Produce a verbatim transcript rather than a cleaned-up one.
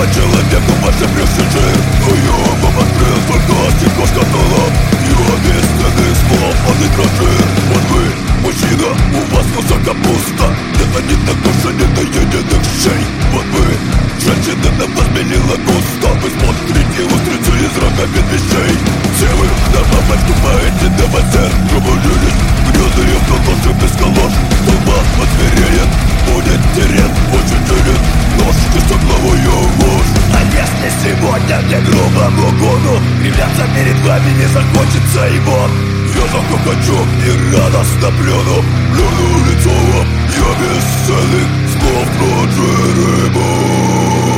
по человеку ваши брюши. Но я вам открыл только стекло шкатула. Я бесценных слов, он и дрожи. Вот вы, мужчина, у вас высоко пусто. Это не такой не доеденных шей. Вот вы, женщина, на вас белила густо. Вы смотрите устрицы из рога ветвей. Все вы на мамочку поэте до вазер. Пробудились грязные в колоши без колош. Толпа отвереет, будет терен, очень терен. Нож и соглавую ложь. А если сегодня не грубому гону кривляться перед вами не захочется его, я захохочу и радостно плюну. Плюну лицо вам, я бесценных слов про Джерему.